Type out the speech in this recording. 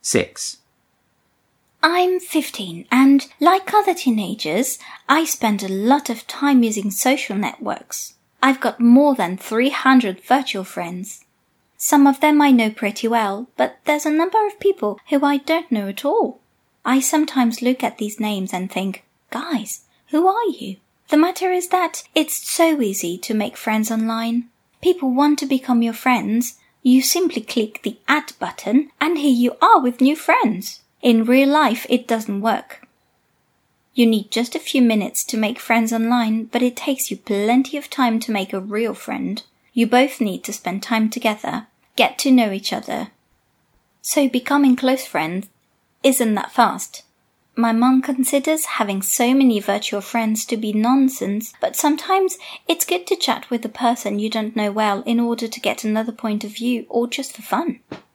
6. I'm 15 and, like other teenagers, I spend a lot of time using social networks. I've got more than 300 virtual friends. Some of them I know pretty well, but there's a number of people who I don't know at all. I sometimes look at these names and think, guys, who are you? The matter is that it's so easy to make friends online. People want to become your friends. You simply click the add button and here you are with new friends. In real life, it doesn't work. You need just a few minutes to make friends online, but it takes you plenty of time to make a real friend. You both need to spend time together, get to know each other. So becoming close friends isn't that fast. My mum considers having so many virtual friends to be nonsense, but sometimes it's good to chat with a person you don't know well in order to get another point of view or just for fun.